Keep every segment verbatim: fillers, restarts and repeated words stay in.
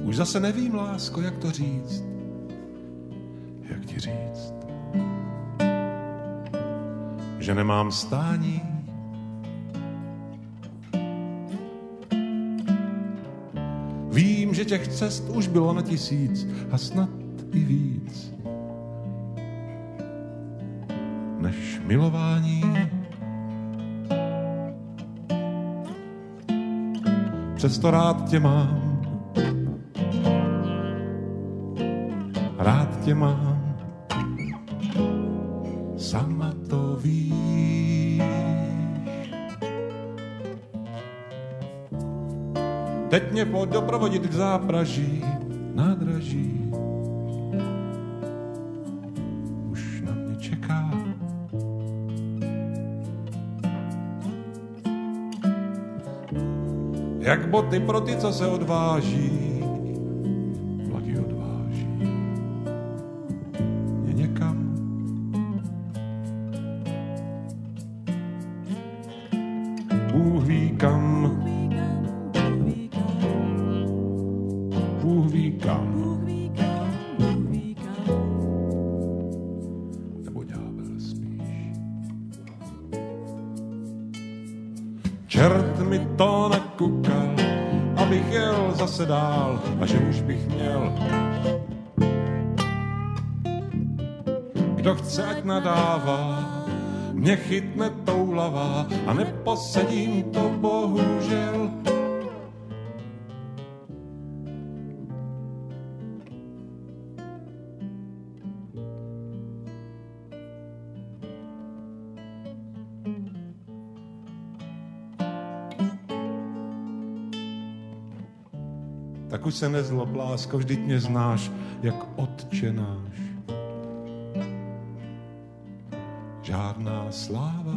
Už zase nevím, lásko, jak to říct. Jak ti říct? Že nemám stání. Vím, že těch cest už bylo na tisíc a snad i víc než milování. Přesto rád tě mám, rád tě mám, sama to víš. Teď mě pojď doprovodit k zápraží, nádraží. Už na mě čeká. Jak boty pro ty, co se odváží, vlaky odváží mě někam. Bůh ví kam, Bůh ví kam, nebo ďábel spíš. Čert mi to nakukal, abych jel zase dál a že už bych měl. Kdo chce, ať nadává, mě chytne toulava a neposedím to bohužel. Tak už se nezlob, lásko, vždyť mě znáš, jak Otče náš. Žádná sláva.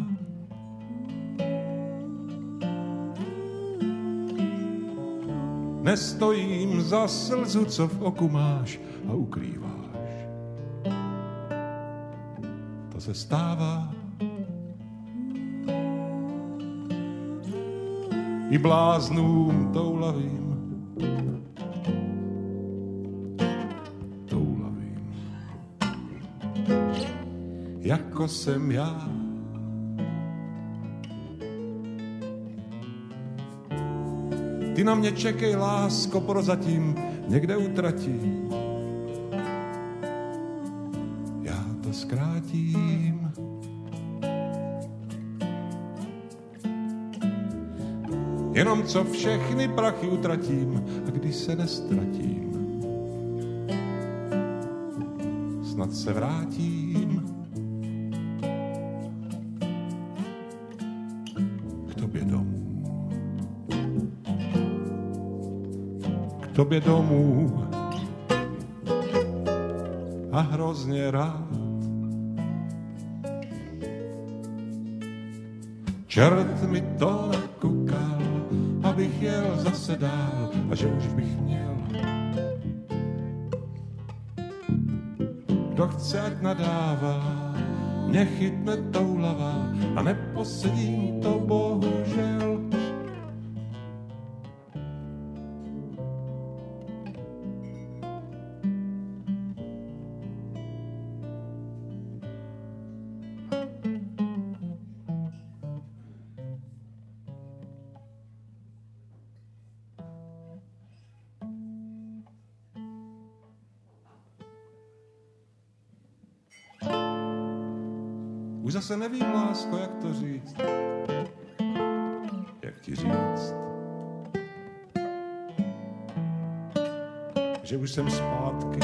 Nestojím za slzu, co v oku máš a ukrýváš. To se stává. I bláznům toulavým. Jako jsem já. Ty na mě čekej, lásko, prozatím někde utratím. Já to zkrátím. Jenom co všechny prachy utratím a když se nestratím, snad se vrátím. Tobě domů a hrozně rád. Čert mi to nakukal, abych jel zase dál a že už bych měl. Kdo chce, ať nadává, mě chytne toulava a neposedím to bohužel. Už zase nevím, lásko, jak to říct. Jak ti říct? Že už jsem zpátky.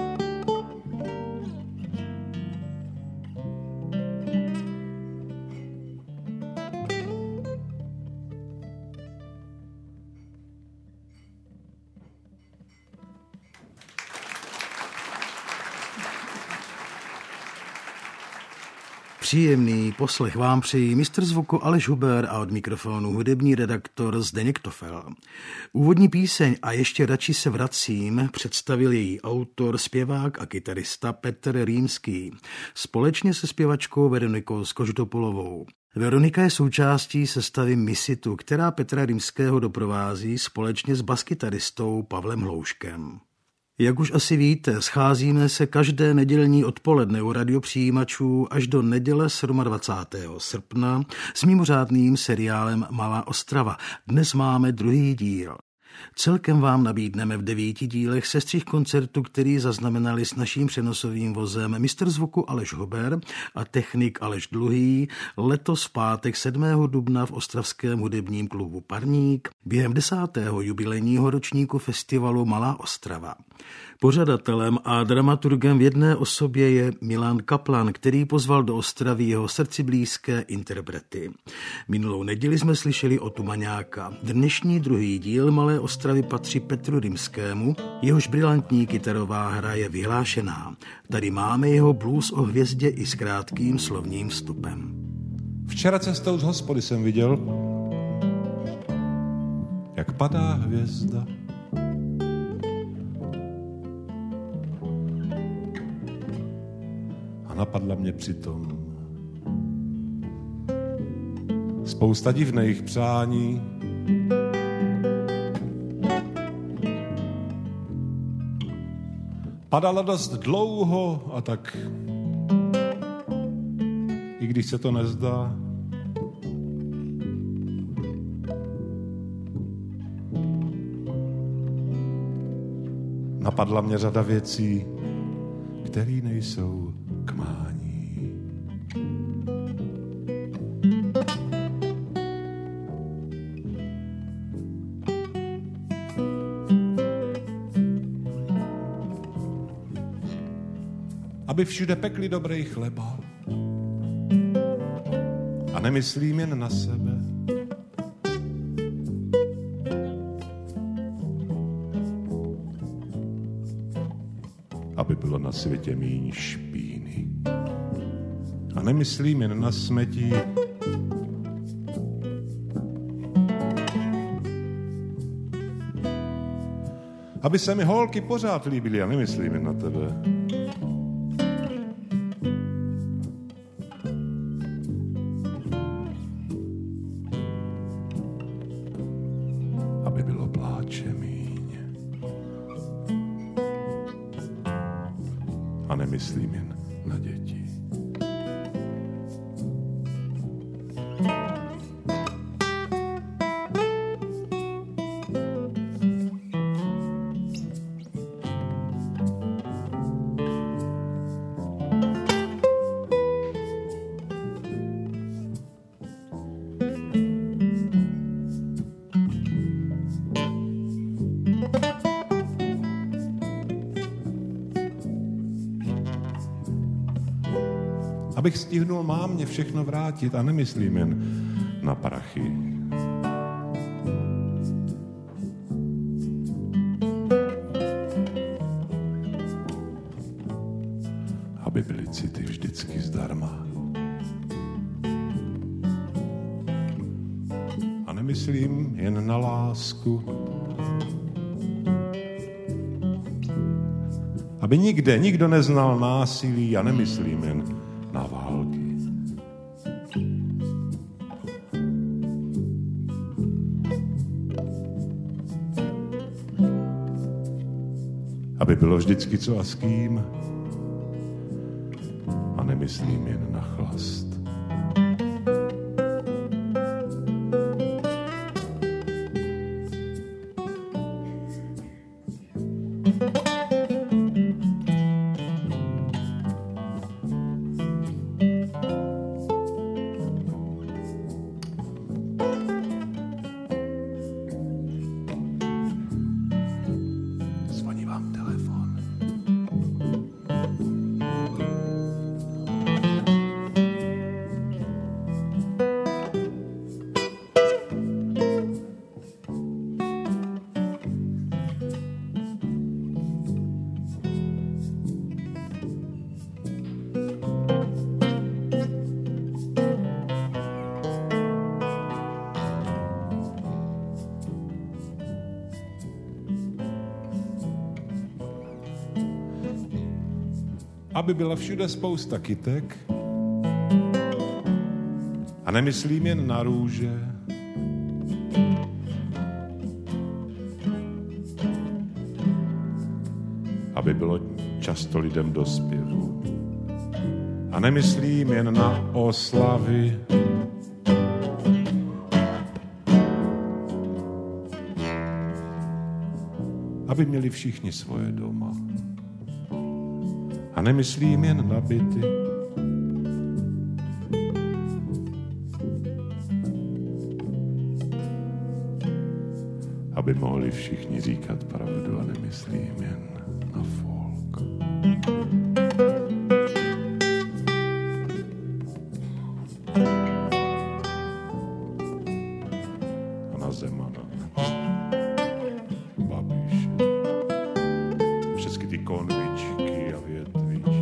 Příjemný poslech vám přejí mistr zvuku Aleš Huber a od mikrofonu hudební redaktor Zdeněk Tofel. Úvodní píseň A ještě radši se vracím představil její autor, zpěvák a kytarista Petr Rýmský společně se zpěvačkou Veronikou Skožitopolovou. Veronika je součástí sestavy Misitu, která Petra Rimského doprovází společně s baskytaristou Pavlem Hlouškem. Jak už asi víte, scházíme se každé nedělní odpoledne u radiopřijímačů až do neděle dvacátého sedmého srpna s mimořádným seriálem Malá Ostrava. Dnes máme druhý díl. Celkem vám nabídneme v devíti dílech sestřih koncertu, který zaznamenali s naším přenosovým vozem mistr zvuku Aleš Huber a technik Aleš Dluhý letos v pátek sedmého dubna v ostravském hudebním klubu Parník během desátého jubilejního ročníku festivalu Malá Ostrava. Pořadatelem a dramaturgem v jedné osobě je Milan Kaplan, který pozval do Ostravy jeho srdci blízké interprety. Minulou neděli jsme slyšeli o Tumaňáka. Dnešní druhý díl Malé Ostravy patří Petru Rimskému, jehož brilantní kytarová hra je vyhlášená. Tady máme jeho blues o hvězdě i s krátkým slovním vstupem. Včera cestou z hospody jsem viděl, jak padá hvězda. A napadla mě přitom spousta divných přání. Padala dost dlouho a tak, i když se to nezdá, napadla mě řada věcí, které nejsou k mání. Aby všude pekli dobrý chleba. A nemyslím jen na sebe. Aby bylo na světě míň špíny. A nemyslím jen na smetí. Aby se mi holky pořád líbily, a nemyslím jen na tebe. Aby bylo pláče míň. A nemyslím jen na děti. Abych stihnul mámě všechno vrátit a nemyslím jen na prachy. Aby byly city vždycky zdarma. A nemyslím jen na lásku. Aby nikde nikdo neznal násilí a nemyslím jen na války. Aby bylo vždycky co a s kým a nemyslím jen na chlast. Aby byla všude spousta kytek A nemyslím jen na růže, aby bylo často lidem do zpěvu. A nemyslím jen na oslavy, aby měli všichni svoje doma. A nemyslím jen na byty, aby mohli všichni říkat pravdu, a nemyslím jen na folk. A na Zemana, Babiše, všechny ty konvičky a větvičky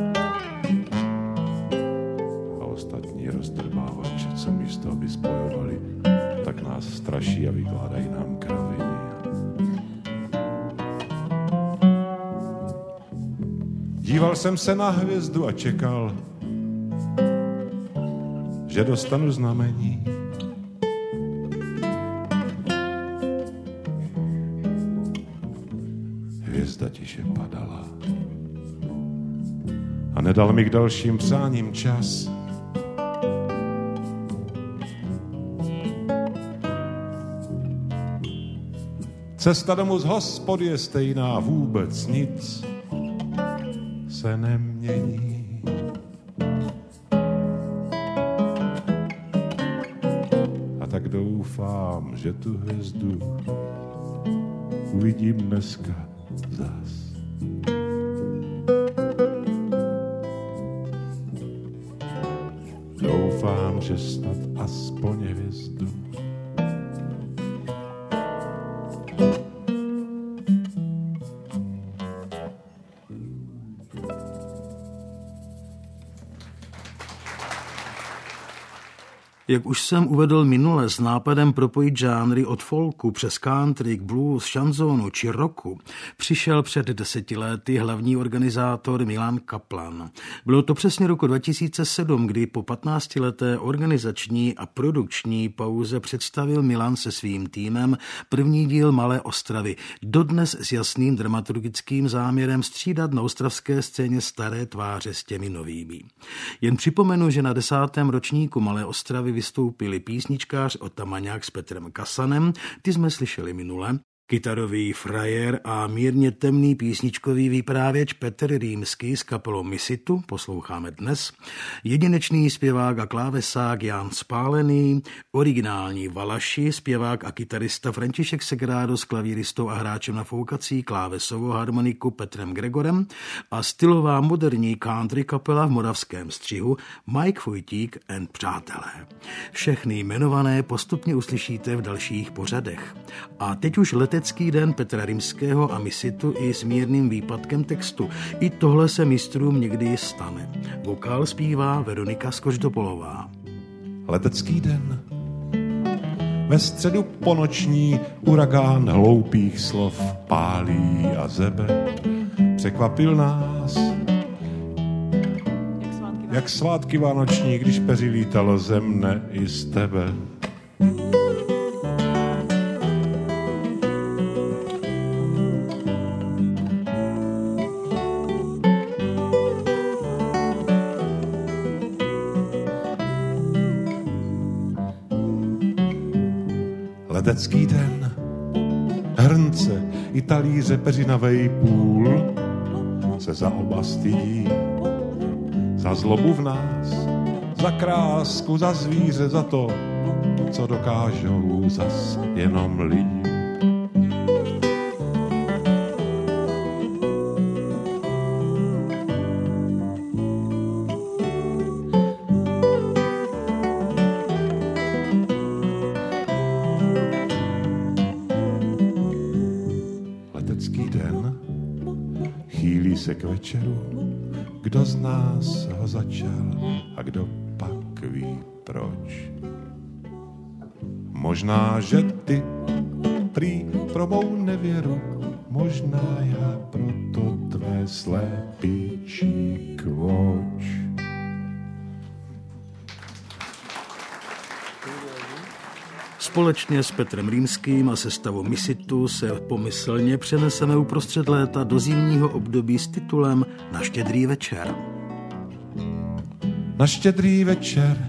a ostatní roztrbávače, co místo, aby spojovali, tak nás straší a vykládají nám kraviny. Díval jsem se na hvězdu a čekal, že dostanu znamení. Hvězda tiše padala a nedal mi k dalším přáním čas. Cesta domů z hospody je stejná, vůbec nic se nemění. A tak doufám, že tu hvězdu uvidím dneska zas. Doufám, že snad aspoň hvězdu Jak už jsem uvedl minule, s nápadem propojit žánry od folku přes country, blues, šanzónu či rocku přišel před deseti lety hlavní organizátor Milan Kaplan. Bylo to přesně roku dva tisíce sedm, kdy po patnáctileté organizační a produkční pauze představil Milan se svým týmem první díl Malé Ostravy, dodnes s jasným dramaturgickým záměrem střídat na ostravské scéně staré tváře s těmi novými. Jen připomenu, že na desátém ročníku Malé Ostravy vystoupili písničkář Otamaňák s Petrem Kasanem, ty jsme slyšeli minule, kytarový frajer a mírně temný písničkový vyprávěč Petr Rýmský s kapelou Misitu, posloucháme dnes, jedinečný zpěvák a klávesák Jan Spálený, originální Valaši, zpěvák a kytarista František Segrádo s klavíristou a hráčem na foukací klávesovou harmoniku Petrem Gregorem a stylová moderní country kapela v Moravském Střihu Mike Vojtík and přátelé. Všechny jmenované postupně uslyšíte v dalších pořadech. A teď už letecký den Petra Rýmského a Misitu i s mírným výpadkem textu. I tohle se mistrům někdy stane. Vokál zpívá Veronika Skořdopolová. Letecký den. Ve středu ponoční uragán hloupých slov pálí a zebe. Překvapil nás, jak svátky vánoční, když peří lítalo ze mne i z tebe. Letecký den, hrnce i talíře peřinavej půl se za oba stydí, za zlobu v nás, za krásku, za zvíře, za to, co dokážou zas jenom lidi. Se k večeru, kdo z nás ho začal a kdo pak ví proč. Možná, že ty prý pro mou nevěru, možná já proto tvé slépičí kvoč. Společně s Petrem Rýmským a sestavou Misitu se pomyslně přeneseme uprostřed léta do zimního období s titulem Na štědrý večer. Na štědrý večer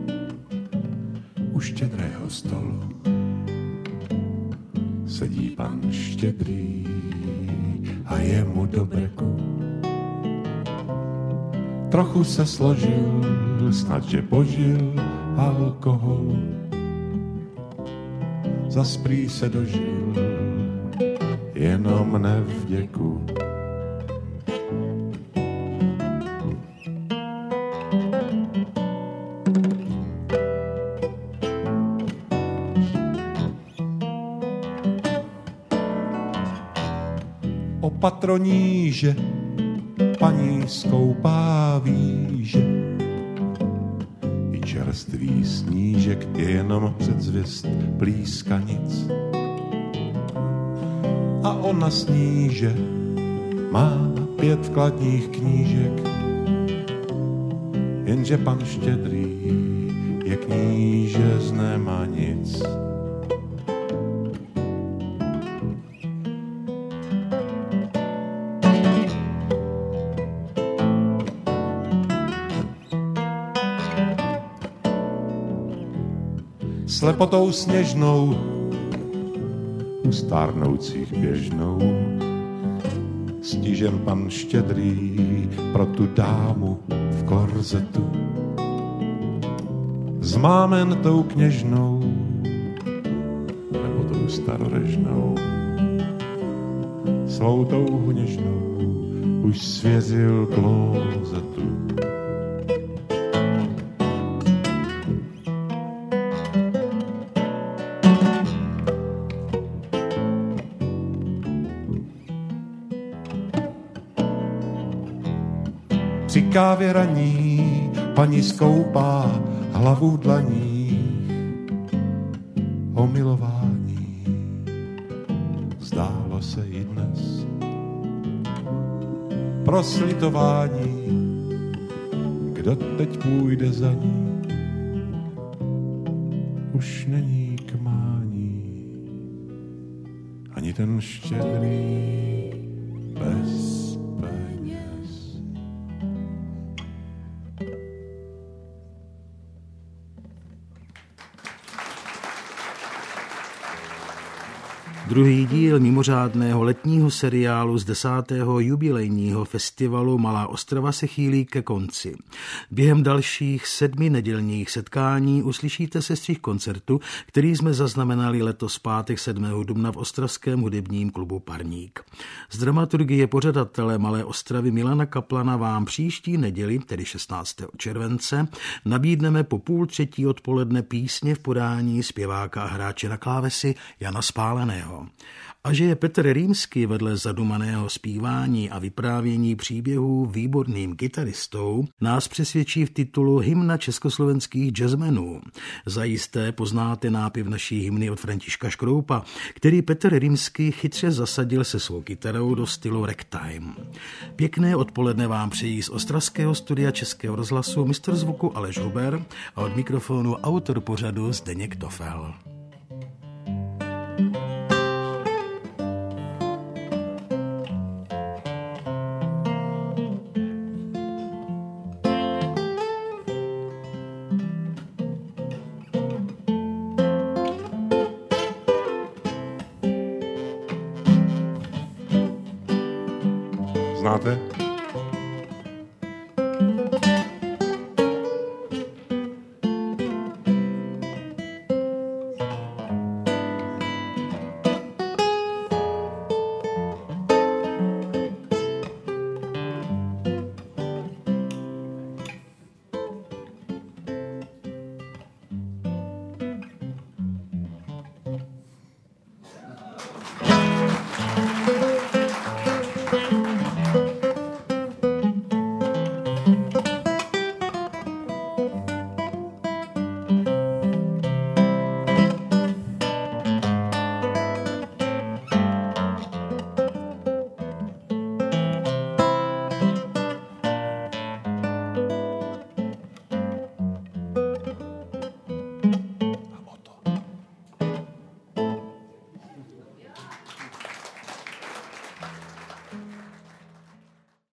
u štědrého stolu sedí pan Štědrý a je mu do brku. Trochu se složil, snad že požil alkohol. Zas prý se dožil, jenom nevděku. O patroníže paní skoupá výže, i čerstvý snížek je jenom předzvěst plískanic. A ona sníže má pět kladních knížek, jenže pan Štědrý je kníže z nemá nic. Slepotou sněžnou u stárnoucích běžnou stižen pan Štědrý pro tu dámu v korzetu. Zmámen tou kněžnou nebo tou starorežnou, svou touhu něžnou už svěřil klózetu. Při kávě raní paní skoupá hlavu v dlaních. O milování zdálo se i dnes. Pro slitování, kdo teď půjde za ní, už není k mání. Ani ten Štědrý bez peněz. Druhý díl mimořádného letního seriálu z desátého jubilejního festivalu Malá Ostrava se chýlí ke konci. Během dalších sedmi nedělních setkání uslyšíte sestřih koncertu, který jsme zaznamenali letos pátek sedmého dubna v ostravském hudebním klubu Parník. Z dramaturgie pořadatele Malé Ostravy Milana Kaplana vám příští neděli, tedy šestnáctého července, nabídneme po půl třetí odpoledne písně v podání zpěváka a hráče na klávesi Jana Spáleného. A že je Petr Rýmský vedle zadumaného zpívání a vyprávění příběhů výborným kytaristou, nás přesvědčí v titulu Hymna československých jazzmenů. Zajisté poznáte nápěv naší hymny od Františka Škroupa, který Petr Rýmský chytře zasadil se svou kytarou do stylu ragtime. Pěkné odpoledne vám přejí z ostravského studia Českého rozhlasu mistr zvuku Aleš Huber a od mikrofonu autor pořadu Zdeněk Tofel. Znáte?